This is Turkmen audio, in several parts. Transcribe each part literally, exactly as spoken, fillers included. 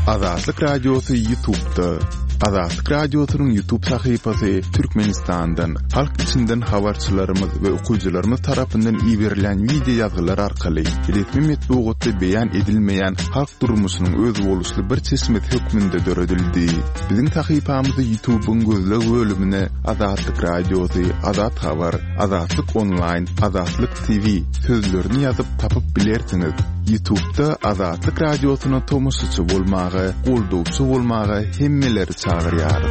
Azatlyk Radiosu YouTube'da. Azatlyk Radiosu'nun YouTube sayfasy Türkmenistan'dan, halk içinden habarçylarymyz we okuyjylarymyz tarapyndan ýiberilen video ýazgylar arkaly resmi metbuatda beýan edilmeýän halk durmuşynyň öz boluşly bir çeşmet hökmünde döredildi. Biziň sayfamyzy YouTube'un gözleg bölümine Azatlyk Radiosu, Azat Habar, Azatlyk Online, Azatlyk T V sözlerini ýazyp tapyp bilersiňiz. YouTube'da Azatlyk Radiosu'na tomusçy bolmagy, goldowçy bolmagy hemmeleri çağırýarys.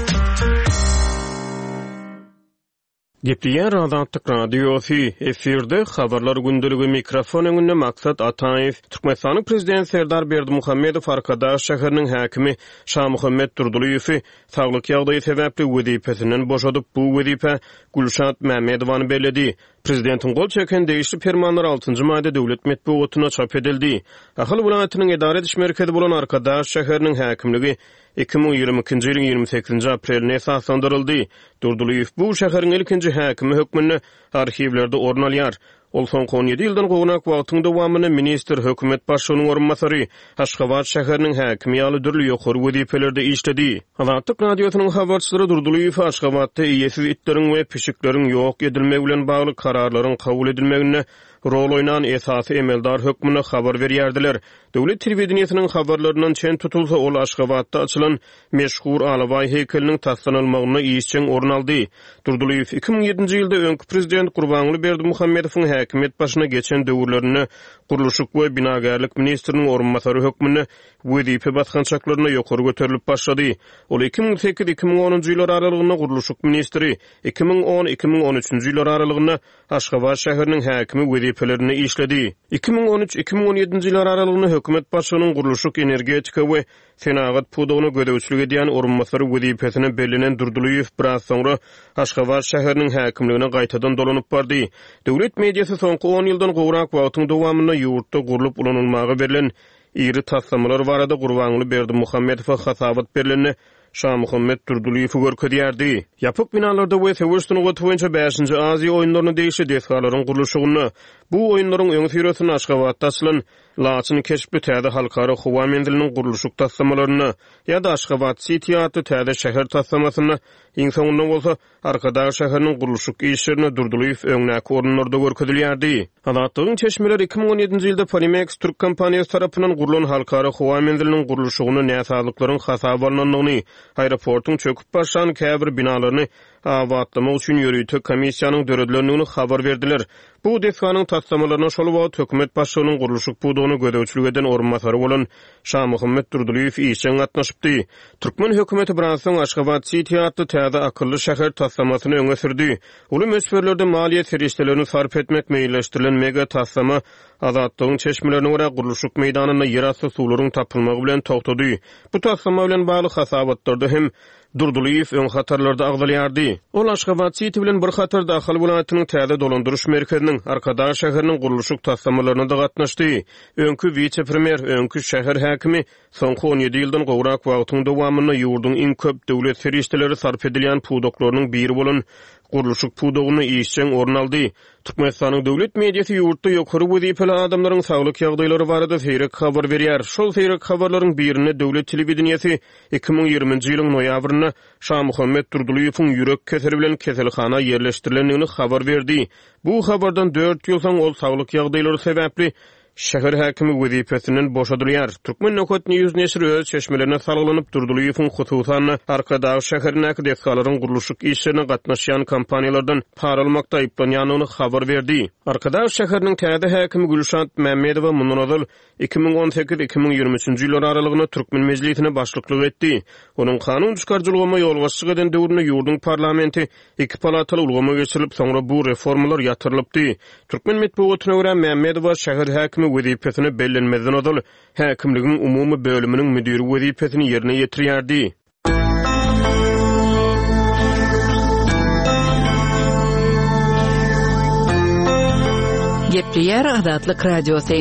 Gepleýär Azatlyk Radiosu efirde habarlar gündüligi mikrofon öňünde Maksat Ataýew, Türkmenistanyň prezidenti Serdar Berdimuhammedow Arkadaş şäheriniň häkimi Şahmuhammed Durdulyýew saglyk ýagdaýy sebäpli wezipesinden boşadyp bu wezipe Gülşat Mämedowany beledi. Prezidentiň gol çeken değişli fermanlar altıncı madde döwlet metbuatyna çap edildi. Ahal welaýatynyň edara ediş merkezi bolan Arkadaş şäheriniň häkimligi iki bin ýygrimi ikinji ýylyň ýygrimi sekizinji aprelinde esaslandyryldy. Durdulyýew bu şäheriň ilkinji häkimi hökmüni arhivlerde orun alýar. Ol soňky on ýedi ýyldan gownak wagtyň dowamyny minister hökümet başlygynyň orunmasary, Aşgabat şäheriniň häkimi ýaly dürli ýokary wezifelerde işledi. Azatlyk Radiosynyň habarçylary Durdulyýew Aşgabatda ýetsiz itleriň we pişikleriň ýok edilmegi bilen bagly kararlaryň kabul edilmegine rol oynan esasy emeldar hökmüne habar berýärdiler. Döwlet telewizionynyň habarlaryndan çen tutulsa ol Aşgabatda açylan meşhur Alabay heykeliniň taslanylmagyna işçiň orun aldy. Durdulyýew iki bin ýedinji ýylda öňkü prezident Gurbanguly Berdimuhammedowyň häkimet başyna geçen döwürlerini guruluşyk we binagarlyk ministriniň orunmasary hökmüne wezipe baskançaklaryna ýokary göterilip başlady. Ol iki bin sekiz iki bin onunji ýyllar aralygynda guruluşyk ministri, iki bin on iki bin on üçinji ýyllar aralygynda Aşgabat şäheriniň häkimi wezipelerini işledi. iki bin on üç iki bin on ýedinji ýyllar aralygynda hökümet başlygynyň guruluşyk energetika we senagat pudugyny gödäwçilik edýän orunmasary wezipesine belinen Durdulyýew biraz soňra Aşgabat şäheriniň häkimligine gaýtadan dolanyp bardy. Döwlet mediasy soňky on ýyldan gowrak wagtyň dowamyna ýurtda gurulup ulanylmagy berilen iri taslamalar barada Gurbanguly Berdimuhammedow hasabat berileni Şahmuhammed Durdulyýew görkezýärdi. Ýapyk binalarda we Sewerston goýunça beşinji Aziýa oýunlaryny değişli destgalaryň guruluşygyny, bu oýunlaryň öňü süýresini Aşgabatda açylan Laçyn keşpi täze halkara howa mendiliniň guruluşyk taslamalaryny ýa-da Aşgabat City ýa-da täze şäher taslamasyny iň soňunda bolsa Arkadaş şäheriniň guruluşyk işlerini Durdulyýew öňnäki orunlarda görkezilýärdi. Azatlygyň çeşmeleri iki bin on ýedinji ýylda Polimex Türk kompaniýasy tarapyndan gurulan halkara howa mendiliniň guruluşygyny näsalyklaryň hasap alınanlygyny, aeroportun çöküp başlan käbir binalaryny awatlama üçin ýürüýtük komissiýanyň döredlerini habar berdiler. Bu desganyň taslamalaryna şol wagt hökümet başlygynyň guruluşyk pudugyny gödäwçilik eden orunmasary bolan Şahmuhammed Durdulyýew işçiň gatnaşypdy. Türkmen hökümeti bilen soň Aşgabat City ýa-da täze akylly şäher taslamasyny öňe sürdi. Uly mesferlerde maliýet serişdelerini sarf etmek meýilleşdirilen mega taslama Azatlygyň çeşmelerine görä guruluşyk meýdanyna ýerasty suwlaryň tapylmagy bilen togtady. Bu taslama bilen bagly hasabatlarda hem Durdulyýew öň hatarlarda agdalýardy. Ol Aşgabat City bilen bir hatar daxil welaýatynyň täze dolandyryş merkeziniň Arkadaş şäheriniň guruluşyk taslamalaryna da gatnaşdy. Öňkü vice-premier, öňkü şäher häkimi soňky on ýedi ýyldan gowrak wagtyň dowamyna ýurduň iň köp döwlet serişdeleri sarf edilýän pudoklarynyň biri bolan guruluşyk pudugyny işçiň orun aldy. Türkmenistanyň döwlet mediasy ýurtda ýokary wezipeli adamlaryň saglyk ýagdaýlary barada seýrek habar berýär. Şol seýrek habarlaryň birini döwlet telewizionyasy iki bin ýygrimiňji ýylyň noýabryna Şahmuhammed Durdulyýewiň ýürek keseli bilen keselhana ýerleşdirilendigini habar berdi. Bu habardan dört ýyl soň ol saglyk ýagdaýlary sebäpli şäher häkimi wezipesinden boşadylýar. Türkmen Nokat News neşri öz çeşmelerine salynyp Durdulyýewiň hususan Arkadaş şäheriniň destgalaryň guruluşyk işlerine gatnaşýan kompaniýalardan para almakda aýplanýanyny habar berdi. Arkadaş şäheriniň täze häkimi Gülşat Mämmedow mundan iki bin on sekiz iki bin ýygrimi üçinji ýyllar aralygynda Türkmen mejlisine başlyklyk etdi. Onuň kanun çykarjylygyna ýolbaşçylyk eden döwründe ýurduň parlamenti iki palataly ulgama geçirilip soňra bu reformalar ýatyrylypdy. Türkmen metbuatyna görä Mämmedow şäher häkimi wezipesine bellenmezden odal häkimligiň umumy bölüminiň müdiri wezipesini ýerine ýetirýärdi. Gepleýär Azatlyk Radiosu.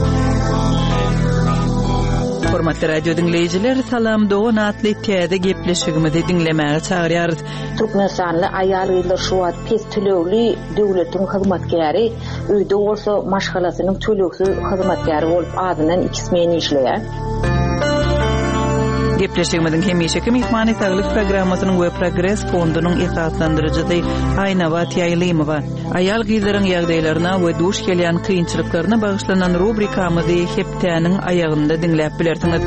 Hormatly radio dinleyijiler, salam dogan atly täze gepleşigimizi dinlemäge çagyrýarys. Türkmenistanly aýalgylar şu wagt pes tölegli döwletiň hyzmatkäri, öýde bolsa maşgalasynyň töleksiz hyzmatkäri bolup adından iki ismeni işleýär. Gepleşigimizin hemişeki mihmani sağlık programmasynyň we Progress fondunyň ýatatlandyrjysy Aýna Batýaýlymowa aýal gyzlaryň ýagdaýlaryna we duş gelýän kynçylyklaryna bagyşlanan rubrikamyzy hepdeniň aýagynda dinläp bilersiňiz.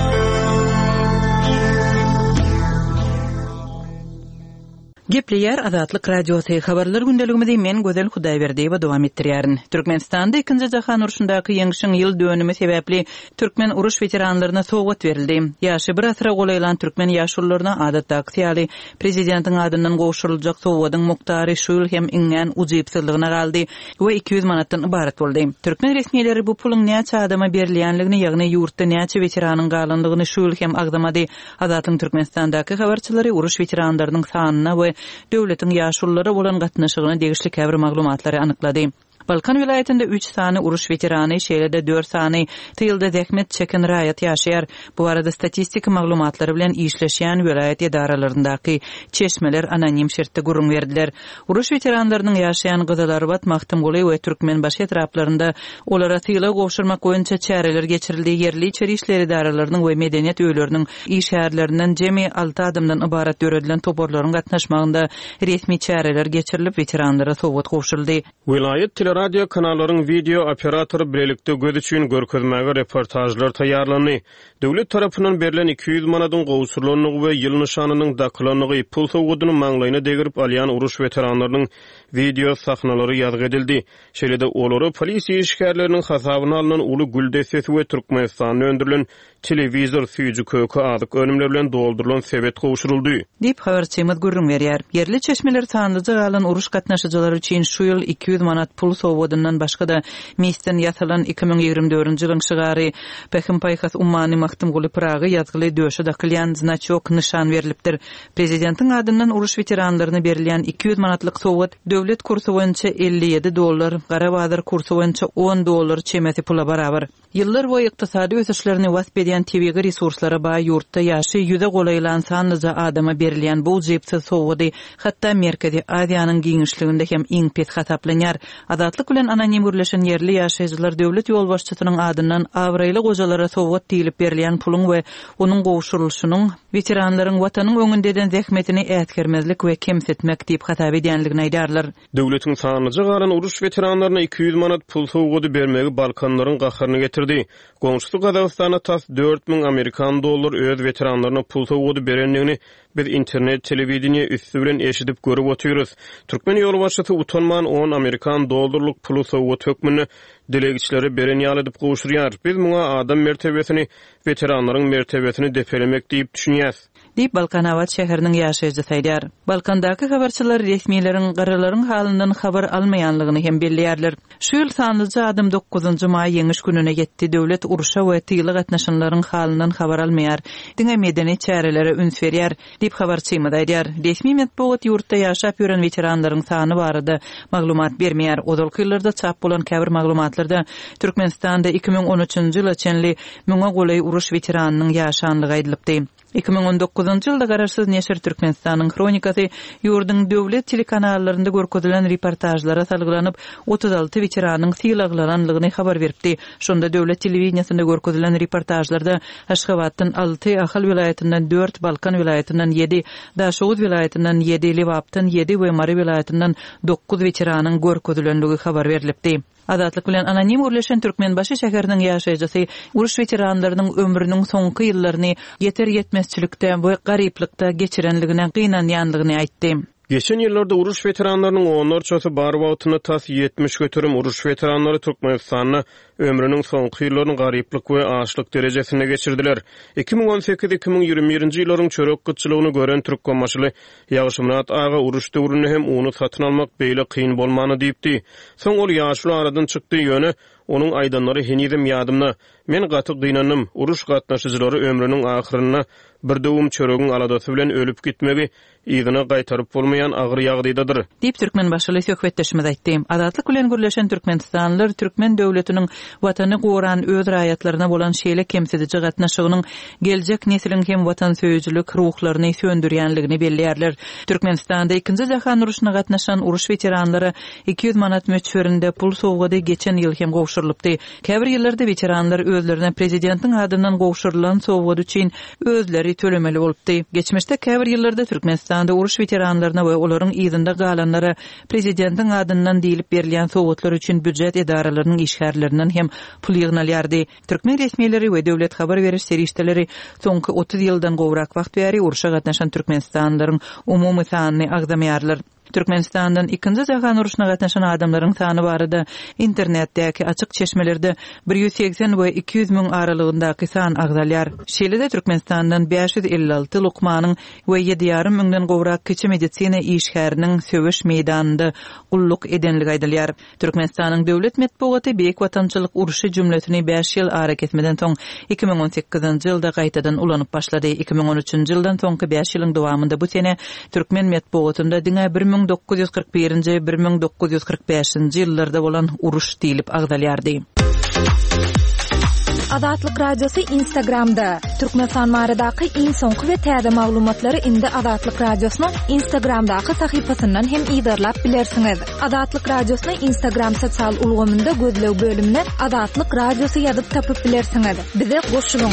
Gepleýär Azatlyk radiosy habarlar gündeligimizde men Gözel Hudaýberdiýewa dowam etdirýärin. Türkmenistanda ikinji jahan uruşyndaky ýeňişiň ýyl dönümi sebäpli türkmen uruş veteranlaryna sowgat berildi. Ýaşy bir asra golaýlan türkmen ýaşullaryna adatdaky ýaly prezidentiň adyndan gowşuryljak sowgadyň muktary şuýl hem iňňän ujypsyzlygyna galdy we iki yüz manatdan ibarat boldy. Türkmen resmiýetleri bu pulyň näçe adama berilýänligini, ýagny ýurtda näçe veteranyň galanlygyny şuýl hem agdamady. Azatyň Türkmenistandaky habarçylary uruş veteranlarynyň sanyna we döwletiň ýaşullary bolan gatnaşygyny degişli käbir maglumatlary anyklady. Balkan vilayetinde üç sany uruş veterany, şeýlede dört sany tylda zähmet çeken raýat ýaşaýar. Bu arada statistik maglumatlary bilen işleşýän vilayet edaralaryndaky çeşmeler anonim şertde gurrun berdiler. Uruş veteranlarynyň ýaşaýan gyzylary Batmakdym goly we Türkmen baş etraplarynda olara tyla gowşurmak boýunça çäreler geçirildi. Yerli içeri işleri edaralarynın we medeniýet öýleriniň iş şäherlerinden jemi alty adamdan ibarat döredilen toporlaryň gatnaşmagynda resmi çäreler geçirilip veteranlara sowgat gowşuruldy. Vilayet radio kanallaryň video operatory bilelikde göz üçin görkezmäge reportajlar taýýarlandy. Döwlet tarapyndan berilen iki yüz manatyn gowşurlanlygy we ýyl nişanynyň daklanlygy pul sowgadyny maňlaýyna degirip alýan uruş veteranlarynyň video sahnalary ýazg edildi. Şeýlede olary polisiýa işgärleriniň hasabyna alynan uly gül destesi we Türkmenistanda öndürilen telewizor süýjü kökü adyk önümler bilen doldurulan sebet gowşuruldy. Dip habarçymyz gurrun berýär. Yerli çeşmeler sandyjy alan uruş gatnaşyjylary üçin şu ýyl iki yüz manat pul sowgadyndan başga da meýsten ýasalan iki ming ýigirme dördünji ýylyň şygary Pekim paýhas Ummany Maktum goly Praga ýazgyly döşe dakylýan znaçok nişan berilipdir. Prezidentiň adyndan uruş veteranlaryna berilýän iki yüz manatlyk sowgat döwlet kursu boýunça elli ýedi dollar, gara bazar kursu boýunça on dollar çemeti pula barabar. Ýyllar boýy ykdysady ösüşlerini wasp edýän tebigy resurslary ba ýurtda ýaşy ýüze golaýlan sanlyja adama berilýän bu jypsy sowgady hatda Merkezi Aziýanyň giňişliginde hem iň pes hasaplanýar. Adatlyk bilen anonim gürleşen yerli ýaşaýjylar döwlet ýol başçysynyň adyndan awraýly gojalara sowgat diýilip berilýän puluň we onuň gowşurulşynyň veteranlaryň watanyň öňündeden zähmetini ätgermezlik we kemsetmek diýip hasap edýänligini aýdarlar. Döwletiň sanyjy garan uruş veteranlaryna iki yüz manat pul sowgady bermegi Balkanlaryň gaharyny getirdi. Goňşy Gazagystana tas dört ming Amerikan dollar öz veteranlaryna pul sowgady berenligini biz internet telewizioniýa üstü bilen eşidip görüp oturýarys. Türkmen ýol başçysy utanman on Amerikan dollarlyk pul sowgat hökmüni delegiçleri beren ýaly edip gowşurýar. Biz muňa adam mertebesini, veteranlaryň mertebesini defelemek diýip düşünýäs. Dip Balkanavat şäheriniň ýaşaýjy saýdar. Balkandaky habarçylar resmiýetlerin garalaryň halyndan habar almaýanlygyny hem belliýärler. Şu ýyl sanlyjy adam dokuzunjy may ýeňiş gününe ýetdi. Döwlet uruşa we tyýly gatnaşanlaryň halyndan habar almaýar. Diňe medeni çärelere üns berýär dip habarçymyz aýdýar. Resmi medeniýet ýurtda ýaşap ýören veteranlaryň sany barada maglumat bermeýär. Ozalky ýyllarda çap bolan käbir maglumatlarda Türkmenistanda iki ming on üçünji ýyla çenli müňe golaý uruş veteranynyň ýaşanlygy aýdylypdy. iki ming on dokuzunjy ýylda Gararsyz Neşir Türkmenistanyň kronikasy ýurdun döwlet telekanallarynda görkezilen reportajlara salgylanyp otuz alty veteranyň syýlaglananlygyny habar beripdi. Şonda döwlet telewizionyasynda görkezilen reportajlarda Aşgabatdan alty, Ahal vilayetinden dört, Balkan vilayetinden yedi, Daşowuz vilayetinden yedi, Lewapdan yedi we Mary vilayetinden dokuz veteranyň görkezilenligi habar berilipdi. Adatlyk bilen anonim urleşen Türkmenbaşy şäheriniň ýaşaýjysy uruş veteranlarynyň ömrüniň soňky ýyllaryny ýeter ýetmezçilikde we garyplikda geçirenligine gynanýanlygyny aýtdy. Geçen ýyllarda uruş veteranlarynyň onlarçasy bar wagtyna tas ýetmiş götürüm uruş veteranlary Türkmenistanyna ömrüniň soňky ýyllaryny garyplyk we açlyk derejesinde geçirdiler. iki ming on sekiz iki ming ýygrimi birinji ýyllaryň çörek gytçylygyny gören Türkmenbaşy Ýagşymrat aga uruş döwründe hem uny satyn almak beýle kyn bolmany diýipdi. Soň ol ýaşly aradan çykdy ýöne onuň aýdanlary henizem ýadymda. Men gaty gynanym, uruş gatnaşyjylary ömrüniň ahyryna bir dowum çöregiň aladasy bilen ölüp gitmegi ýygyna gaýtaryp bolmaýan agyr ýagdaýdadyr. Diýip Türkmen başly söhbetdeşmez aýtdy. Adatlyk bilen gürleşen Türkmenistanlylar Türkmen döwletiniň watany goran öz raýatlaryna bolan şeýle kemsedici gatnaşygynyň geljek nesiliň hem watan söýüjlük ruhlaryny söndürýänligini belliýärler. Türkmenistanda ikinji jahan uruşyna gatnaşan uruş veteranlary iki yüz manat möçberinde pul sowgady geçen ýyl hem gowşurylypdy. Käbir ýyllarda veteranlar özlerine prezidentiň adyndan gowşurylan sowgady üçin özleri tölemeli bolupdy. Geçmişde käbir ýyllarda Türkmenistanda uruş veteranlaryna we olaryň ýyzynda galanlara prezidentiň adyndan diýilip berilýän sowgatlar üçin büdjet edaralarynyň işgärlerinden hem pul ýygnalýardy. Türkmen resmiýetleri we döwlet habar beriş serişdeleri soňky otuz ýyldan gowrak wagt bäri uruşa gatnaşan Türkmenistanlylaryň umumy sanyny agdamýarlar. Türkmenistandan ikinji jahan uruşyna gatnaşan adamlaryň sany barada internetdäki açyk çeşmelerde bir yüz seksen we iki yüz müň aralygyndaky san agdalýar. Şeýle-de Türkmenistandan beş yüz elli alty lukmanyň we ýedi ýarym müňden gowrak kiçi medisina işgäriniň söwüş meýdanynda gulluk edenligi aýdylýar. Türkmenistanyň döwlet medeniýeti beýik watançylyk uruşy jümletini beş ýyl ara ketmeden soň iki ming on sekizinji ýylda gaýtadan ulanyp başlady. iki ming on üçinji ýyldan soňky beş ýylyň dowamında bu sene Türkmen medeniýetinde diňe bir ming dokuz yüz kırk birinji bir ming dokuz yüz kırk beşinji ýyllarda bolan uruş diýilip agdalýardy. Adatlyk radiosu Instagramda. Türkmenistan baradaky iň soňky we täze maglumatlary indi Adatlyk radiosynyň Instagramdaky sahypasyndan hem ýydarlap bilersiňiz. Adatlyk radiosyny Instagram sosial ulgamynda gözlew bölümine Adatlyk radiosu ýazyp tapyp bilersiňiz. Bize goşulyň.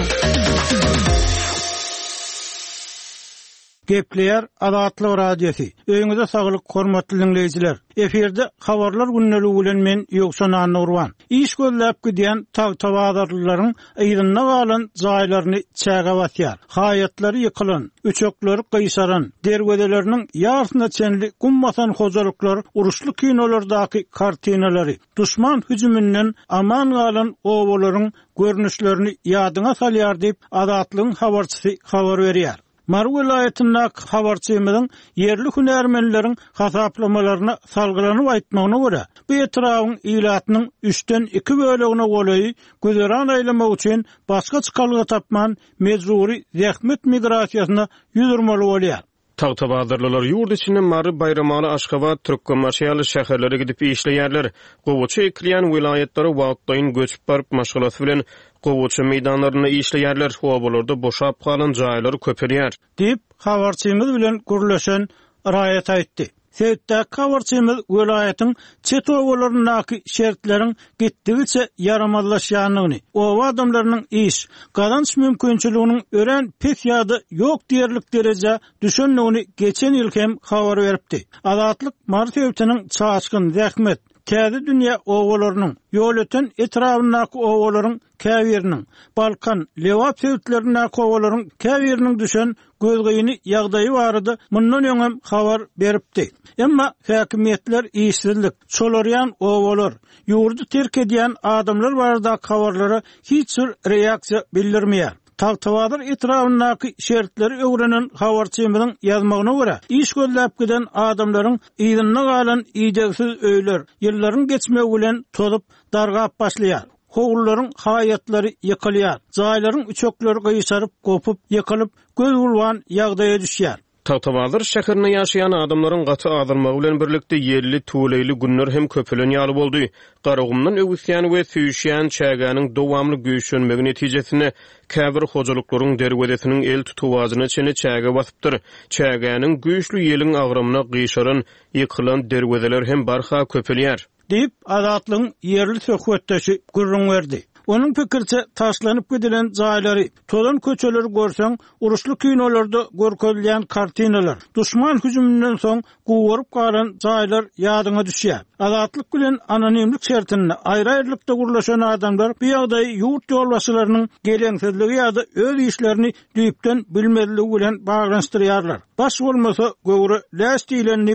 Gepleýär Adatlyk radiosu. Öňüňizde saglyk, hormatly dinleýijiler. Eferde habarlar günneligi bilen men Ýoksan Nurwan. İş gözläp gidýän tag-tawadarlylaryň ýygyna galan jaýlaryny çäge batýar. Hayatlary ýykylan, üçeklери gyýsaran, derwedeleriniň ýarsyna çenli gummasan hozalyklar, uruşly kinolardaky kartinalary, düşman hüjümünden aman galan owalaryň görnüşlerini ýadyna salýar diýip Adatlygyň habarçysy habar berýär. Mar vilayetindäki habarçymyzyň yerli hünärmenleriň hasaplamalarına salgylanyp aýtmagyna görä, bu etrawyň ilatynyň üçden iki bölegine goly güzeran aýlamak üçin başga çykalgy tapman mezuri zähmet migrasiýasyna ýüzürmeli bolýar. Tag-tawadyrlylar ýurt içinde Mary Bayramaly, Aşgabat, Türkmenmaşyaly şäherlere gidip işleýärler. Gowuçy ekleýän vilayetlere wagtdaýyn göçüp baryp maşgalasy bilen gowuçy meýdanlaryna işleýärler. Obalarda boşap galan jaýlary köperýär diýip habarçymyz bilen gürleşen raýat aýtdy. Seytde kawarçymyz welaýatyň çet owalarynaky şertleriň gitdigiçe yaramazlaşýanyny, owa adamlarynyň iş, galanç mümkinçiliginiň ören pek ýa-da ýok diýerlik derejä düşündigini geçen ýyl hem habar beripdi. Adatlyk martewtiniň çaçkyn zähmet täze dünýä owalarynyň ýoleten etrawynaky owalaryň käwiriniň, Balkan, Lewap sewtleriniň owalaryň käwiriniň düşen gözgeyini ýagdaýy barada mundan öňem habar beripdi. Emma häkimetler işsizlik, çolaryan owalar, ýurdu terk edýän adamlar barada habarlara hiç bir reaksiýa bildirmeýär. Tag-tawadyr etrawynaky şertleri öwrenen habarçymyzyň ýazmagyna görä, iş gözläp giden adamlaryň ýygyna galan ýyjegsiz öýler ýyllaryň geçmegi bilen tozup dargap başlaýar. Howlullaryň hayatlary ýykylýar, jaýlaryň üçekleri gyýsaryp, gopup, ýykylyp, göz gulwan ýagdaýa düşýär. Tag-tawadyr şäherinde ýaşaýan adamlaryň gaty azalmagy bilen birlikde yerli tuğleýli günler hem köpelen ýaly boldy. Garagymdan öwüsýän we süýüşýän çägäniň dowamly güýçlenmegi netijesinde käbir hojalyklaryň derwedesiniň el tutuwazyna çene çäge basypdyr. Çägäniň güýçlü ýeliň agrymyna gyýşaran, ýykylan derwedeler hem barha köpelýär diýip Adatlygyň yerli söhbetdeşi gürrüň berdi. Onun pikirçe taşlanyp gidilen jaýlary, tolan köçeleri görseň, uruşly kinolarda görkezilýän kartinalar, düşman hüjümünden soň gowaryp galan jaýlar ýadyna düşýär. Adatlyk bilen anonimlik şertinde aýry-aýrylykda gurlaşan adamlar bu ýagdaýy ýurt ýolbaşçylarynyň geleňsizligi ýa-da öz işlerini düýpden bilmezligi bilen baglanşdyrýarlar. Baş bolmasa göwre läs diýilenip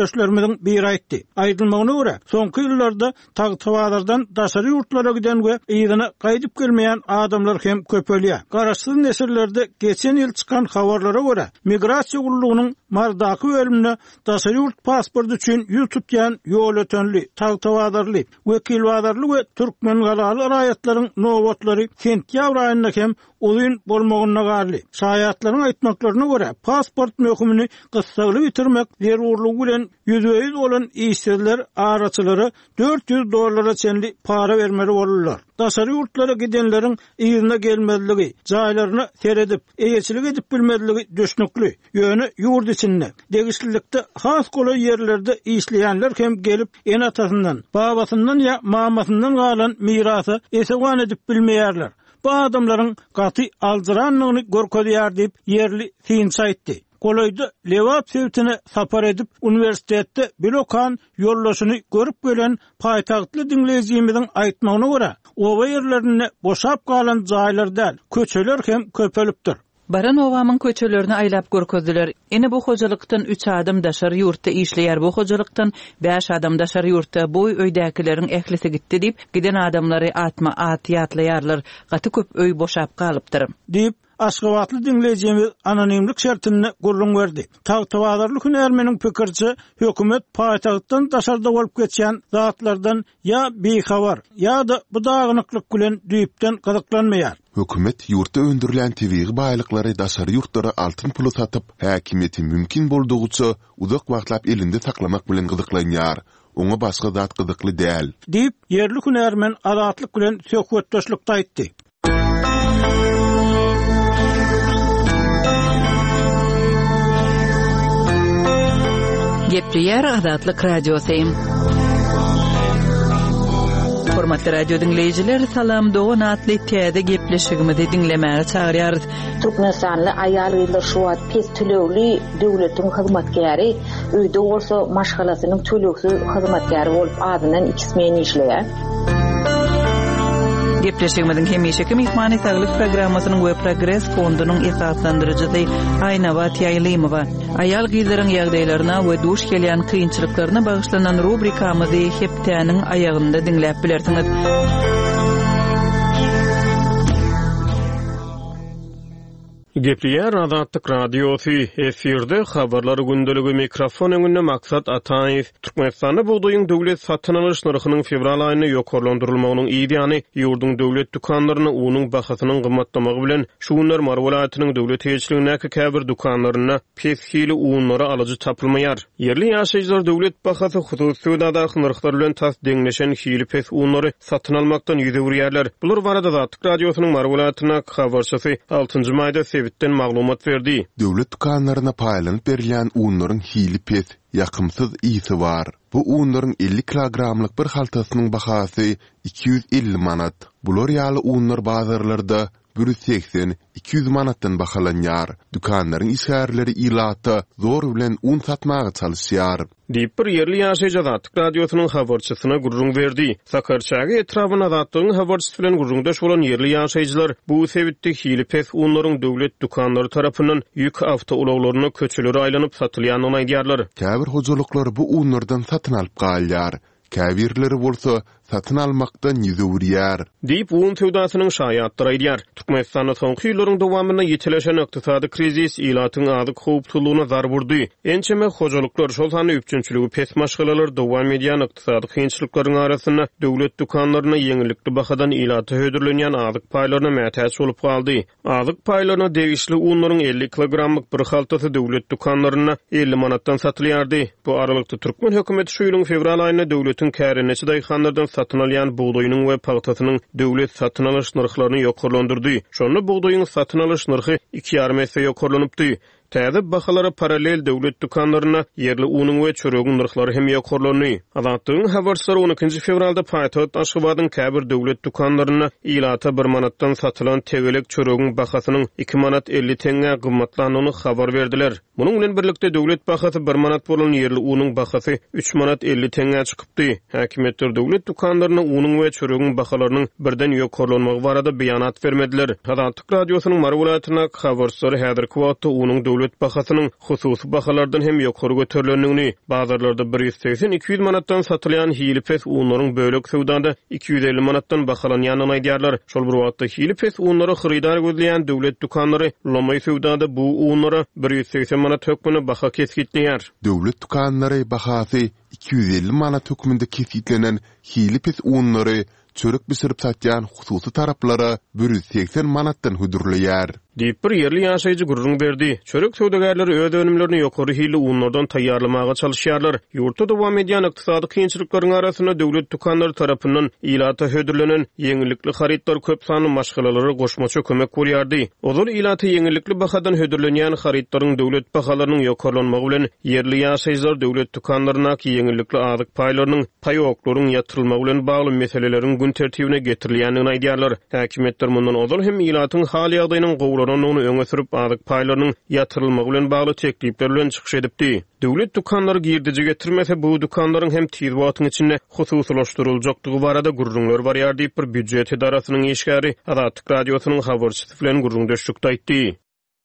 söhbetdeşlerimiň biri aýtdy. Aýdylmagyna görä, soňky ýyllarda tag-tawadardan daşary ýurtlara giden we ýygyna gaýdyp gelmeýän adamlar hem köpelýär. Garaşsyz nesilerde geçen ýyl çykan habarlara görä, migrasiýa gurulugynyň mardaky bölümine daşary ýurt pasportu üçin ýol tutýan ýol ötenli, tagtawadarly, wekilwadarly we türkmen galaly raýatlaryň nowatlary sentýabr aýynda hem oyun bolmagyna garly. Şaýatlaryň aýtmaklaryna görä, pasport möhümini gysgaly bitirmek zerurlygy bilen ýüzüýiz bolan işçiler araçylary dört yüz dollara çenli para vermeli bolurlar. Daşary ýurtlara gidenleriň ýygyna gelmezligi, jaýlaryny seredip, eýeçilik edip bilmezligi düşnükli. Ýöne ýurt içinde, degislikde has goly ýerlerde işleýänler hem gelip en atasından, babasından ya mamasından galan mirasy esewan edip bilmeýärler. Bu adamlaryň gaty aldyranlygyny görkezýär diýip ýerli synç aýtdy. Kolayda lewap sevtine sapar edip üniversitette bir okan yollaşını görüp gelen paytahtly dinlejimizin aýtmagyna görä, oba ýerlerine boşap galan jaýlarda köçeler hem köpelipdir. Baran owamyň köçelerini aýlap görkezdiler. Ene bu hojalykdan üç adam daşary ýurtda işleýär. Bu hojalykdan beş adam daşary ýurtda boý öýdäkileriň ählisi gitdi diýip, giden adamlary atma at ýatlaýarlar. Gaty köp öý boşap galypdyr. Diýip Aşgabatly dinlejimiz anonimlik şertini gurrun berdi. Tagtawadarly hünärmeniň pikirçi, hökümet paýtagtdan daşarda bolup geçýän zatlardan ya behabar, ya da bu dagynyklyk bilen düýpden gyzyklanmaýar. Hökümet ýurtda öndürilen tebigy baýlyklary daşary ýurtlara altyn puly satyp, häkimiýeti mümkin boldugyça uzak wagtlap elinde saklamak bilen gyzyklanýar. Oňa başga zat gyzykly däl. Diýip ýerli hünärmen adatlyk bilen söhbetdeşlikde aýtdy. Gepleýär Adatlyk Radiosu. Hormatly radio dinleyijiler, salam dogan atly täze gepleşigimizi dinlemäge çagyrýar. Türkmenistanly aýal gyzlar şu wagt pes tölegli döwletiň hyzmatkäri, öýde bolsa maşgalasynyň töleksiz hyzmatkäri bolup adynan ikismen işleýär. Gepleşigimizin hemişeki mehmany saglyk programmasynyň we progress fondunyň esaslandyrjysy Aýnawa Taýlymowa. Aýal gyzlaryň ýagdaýlaryna we duş gelýän kynçylyklaryna bagyşlanan rubrikamyzy hepdäniň aýagynda dinläp bilersiňiz. Gepleýär Adatlyk Radiosu efirde habarlar gündeligi mikrofon öňünde maksat Ataýew. Türkmenistanda buğdaýyň döwlet satyn alyş narhynyň fevral aýyna ýokarlandyrylmagynyň ideýany ýurdun döwlet dukanlaryna unyň bahasynyň gymmatlamagy bilen şu günler Mar welaýatynyň döwlet eýçiligindäki käbir dukanlaryna peshili unlary alyjy tapylmaýar. Yerli ýaşaýjylar döwlet bahasy hususy wadaky narhlar bilen tas deňleşen hili pes unlary satyn almakdan ýüzürýärler. Bular barada Adatlyk Radiosynyň Mar welaýatyna habarçysy altynjy maýda Sevitden maglumat verdi. Döwlet dukanlaryna paýlanyp berilýän unlaryň hili pes, ýakymsyz ýysy bar. Bu unlaryň elli kilogramlyk bir haltasynyň bahasy iki yüz elli manat. Bular ýaly unlar bazarlarda bir yüz seksen iki yüz manatdan bahalanýar. Dukanlaryň işgärleri ilata zor bilen un satmagy çalışýar. Diýip bir yerli ýaşaýjy Adatlyk Radiosynyň habarçysyna gurrun berdi. Sakarçagy etrabyna Adatlygyň habarçysy bilen gurrundaş bolan yerli ýaşaýjylar bu sebitde hili pes unlaryň döwlet dukanlary tarapyndan ýük awtoulawlaryna köçeleri aýlanyp satylýanyny aýdýarlar. Käbir hojalyklar bu unlardan satyn alyp galýar. Käbirleri bolsa satyn almakdan ýüzürýär. Diýip un sewdasynyň şaýatlary aýdýar. Türkmenistanda soňky ýyllaryň dowamyna ýetileşen ykdysady krizis ýylatyň ady howplulygyna zar burdy. Ençeme hojalyklar şol sany üçinçiligi pes maşgalalar dowam edýän ykdysady kynçylyklaryň arasyna döwlet dukanlaryna ýeňillikli bahadan ýylaty hödürlenýän azyk paýlaryna mätäç bolup galdy. Azyk paýlaryna degişli unlaryň elli kilogramlyk bir haltasy döwlet dukanlaryna elli manatdan satylýardy. Bu aralykda Türkmen hökümeti şu ýylyň fevral aýynda döwletiň kärenesi daýhanlardan satyn alýan buğdaýynyň we pagtasynyň döwlet satyn alyş narhlaryny ýokarlandyrdy. Şonu buğdaýynyň satyn alyş narhy iki ýarym esse ýokarlanypdy. Täze bahalara paralel döwlet dukanlaryna yerli unyň we çöregiň narhlary hem ýokarlandy. Adatlygyň habarçylary on ikinji fevralda paýtaht Aşgabatyň käbir döwlet dukanlaryna ilata bir manatdan satylan tegelek çöregiň bahasynyň iki manat elli teňe gymmatlanyny habar berdiler. Munyň bilen birlikde döwlet bahasy bir manat bolan yerli unyň bahasy üç manat elli teňe çykypdy. Häkimetler döwlet dukanlaryna unyň we çöregiň bahalarynyň birden ýokarlanmagy barada beýanat bermediler. Adatlyk Radiosynyň Mar welaýatyna habarçylary häzirki wagtda unyň döwlet bahasynyň hususy bahalardan hem ýokary göterilendigini, bazarlarda bir yüz seksen iki yüz manatdan satylýan hilipes unlaryň bölek sowdada iki yüz elli manatdan bahalanýanyny aýdýarlar. Şol bir wagtda hilipes unlary xyridar gözleýän döwlet dukanlary Lomay sowdada bu unlara bir yüz seksen manat hökmüne baha kesgitdiler. Döwlet dukanlary bahasy iki yüz elli manat hökmünde kesgitlenen hilipes unlary çörek bisirip satýan hususy taraplara bir yüz seksen manatdan hudurlaýar. Diýip bir ýerli ýaşaýjy gurrun berdi. Çörek söwdegerleri öz önümlerini ýokary hili unlardan taýýarlamaga çalışýarlar. Ýurtda dowam edýän ykdysady kynçylyklaryň arasyna döwlet dukanlary tarapyndan ilata hödürlenen ýeňillikli haritlar köp sanly maşgalalary goşmaça kömek berýärdi. Ozal ilata ýeňillikli bahadan hödürlenýän haritlaryň döwlet bahalarynyň ýokarlanmagy bilen ýerli ýaşaýjylar döwlet dukanlaryna ýeňillikli azyk paýlarynyň paýoklaryň ýatyrylmagy bilen bagly meselelerin gün tertibine getirilýändigini aýdýarlar. Häkimetler mundan ozal hem ilatyň hal ýagdaýynyň onu öňe sürüp azyk paýlarynyň ýatyrylmagy bilen bagly teklipler bilen çykyş edipdi. Döwlet dukanlary girdici getirmese bu dukanlaryň hem tiz wagtyň içinde hususlaşdyryljakdygy barada gurrunlar barýar diýip bir büdjet idarasynyň işgäri Azatlyk radiosynyň habarçysy bilen gurrun döşükde aýtdy.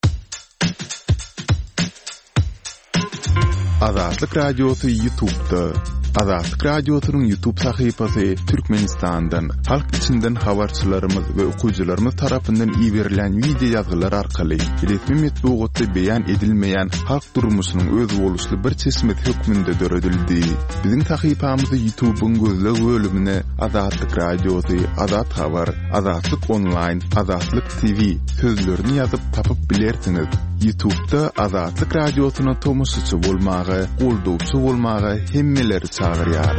Azatlyk radiosy YouTube'da. Azatlyk radiosynyň YouTube sahypasy Türkmenistandan, halk içinden habarçylarymyz we okuwçylarymyz tarapyndan iýerilen video ýazgylar arkaly resmi metbuatda beýan edilmeýän halk durmuşynyň öz boluşly bir çeşmet hökmünde döredildi. Biziň sahypamyzy YouTube'un gözleg bölümine Azatlyk radiosy, Azat habar, Azatlyk online, Azatlyk T V sözlerini ýazyp tapyp bilersiňiz. YouTube'da Azatlyk radiosyna tomusçy bolmagy, goldowçy bolmagy hemmeleri çagyrýar.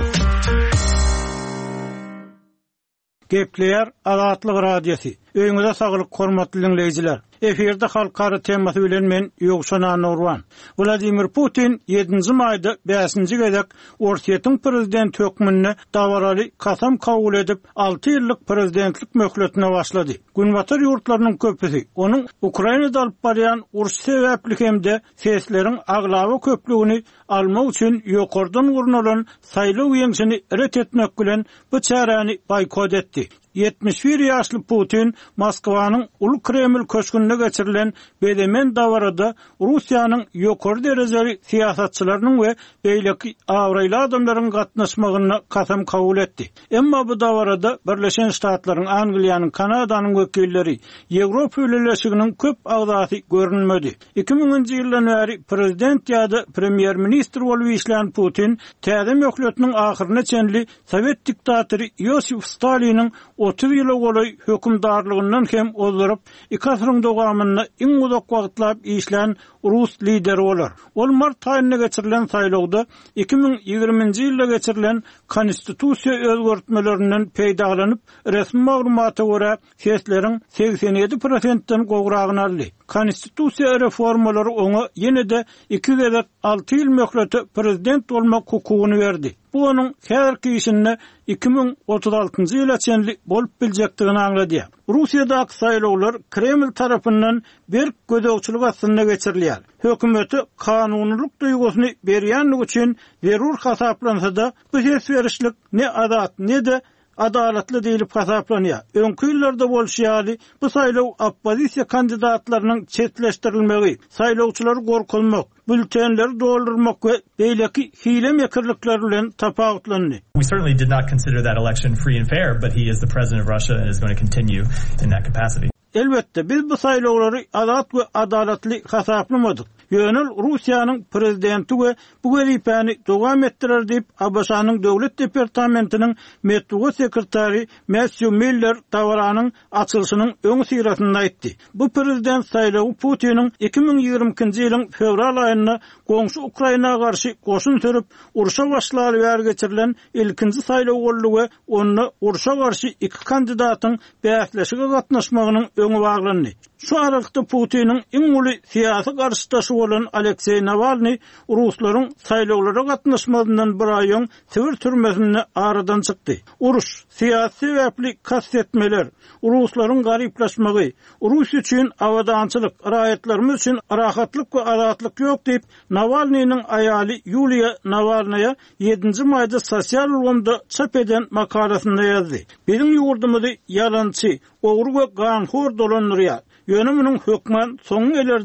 Gepleýär Azatlyk radiosy. Öňüňizde saglyk, hormatly dinleýijiler. Eferde halkara temasy bilen men Ýogşan Nurwan. Vladimir Putin ýedinji maýda beşinji gezek Orsiýetiň prezident hökmüne dawaraly kasam kabul edip alty ýyllyk prezidentlik möhletine başlady. Günbatar ýurtlarynyň köpüsi onuň Ukrainada alyp barýan uruş sebäpli hemde sesleriň aglawy köpligini almak üçin ýokardan gurnulan saýlaw ýeňsini ret etmek bilen bu çäräni boykot etdi. yetmiş bir ýaşly Putin Moskwanyň Ulu Kreml köşkünde geçirilen bedemen dawarada Russiýanyň ýokary derejeli siýasatçylarynyň we beýleki awraýly adamlaryň gatnaşmagyna kasam kabul etdi. Emma bu dawarada Birleşen Ştatlaryň, Angliýanyň, Kanadanyň wekilleri, Ýewropa ýöneliginiň köp agzasy görünmedi. iki miňinji ýyldan bäri prezident ýa-da premier ministr bolup işleýän Putin täze möhletiniň ahyryna çenli Sowet diktatory Yosif Staliniň otuz ýyla golay hökümdarlygyndan hem ozurup iki asyryň dowamyny iň uzak wagtlap işlän Rus lideri bolar. Ol mart aýyna geçirilen saýlawda iki miň ýygrimiňji ýylda geçirilen konstitusiýa özgertmelerinden peýdalanyp resmi maglumata görä sesleriň seksen ýedi prosentden gogragyny aldy. Konstitusiýa reformalary oňa ýene-de iki gezek alty ýyl möhleti prezident bolmak hukugyny berdi. Bu onuň häzirki işinde iki miň otuz altynjy ýyla çenli bolup biljekdigini aňlady. Russiýadaky saýlawlar Kreml tarapyndan bir gödökçilik astyna geçirilýär. Hökümeti kanunluk duýgusyny berýänligi üçin zerur hasaplansa da bu sesverişlik ne adat ne de adaletli diýilip hasaplanýar. Öňkü ýyllarda bolşýaly bu saýlaw oppozisiýa kandidatlarynyň çetleşdirilmegi, saýlawçylary gorkulmak, bültenleri doldurmak we beýleki hile mekirlikler bilen tapawutlandy. We certainly did not consider that election free and fair, but he is the president of Russia and is going to continue in that capacity. Elbette biz bu saýlawlary adat we adaletli hasaplamadyk. Ýönül Russiýanyň prezidenti we bu gelipäni dowam etdirer diýip A B S-nyň döwlet departamentiniň metbuat sekretary Matthew Miller dawaranyň açylyşynyň öňü syrasynda aýtdy. Bu prezident saýlawy Putiniň iki miň ýygrimiňinji ýylyň fevral aýynda goňşy Ukrainaga garşy goşun sürüp uruşa başlary ýer geçirilen ilkinji saýlaw boldy we onu uruşa garşy iki kandidatyň bäsleşige gatnaşmagynyň öňü baglandy. Şu aralykda Putiniň iň uly siýasy garşydaşy bolan Aleksey Navalny Ruslaryň saýlawlara gatnaşmagynyň bir ay öň Sibir türmesine aradan çykdy. Uruş, siýasy sebäpli kastetmeler, Ruslaryň garyplaşmagy, Rus üçin awadançylyk, raýatlarymyz üçin rahatlyk we adatlyk ýok diýip Navalnyň aýaly Yulia Navalnaya ýedinji maýda sosial ulgamda çap eden makalasynda ýazdy. Bizim ýurdumyzy yalançy, ogry we ganhor dolanýar. Ýönüminiň hökmen soňy geler diýip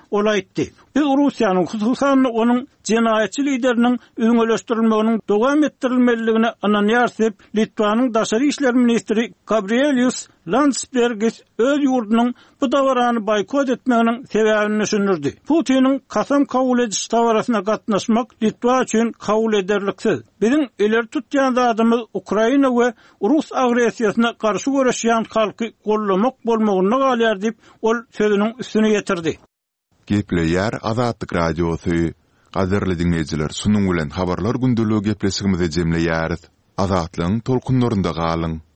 ol aýtdy. Biz Russiýanyň hususan onuň jenaýatçy lideriniň öňeleşdirilmeginiň dowam etdirilmeligine anan ýarsep Litwanyň daşary işler ministri Gabrielius Landsbergis öz ýurdunyň bu dawarany boykot etmeginiň sebäbini düşünürdi. Putiniň kasam kabul ediş dawarasyna gatnaşmak Litwa üçin kabul ederliksiz. Biziň eler tutýan zadymyz Ukraina we Rus agresiýasyna garşy görüşýän halky gollamak bolmagyny galýar diýip ol sözüniň üstüne ýetirdi. Gepleýär Azatlyk radiosy. Gaderli dinleýijiler, sunuň bilen habarlar gündeligi gepleşigimizi jemleýäris. Azatlyň tolkunlarynda galyň.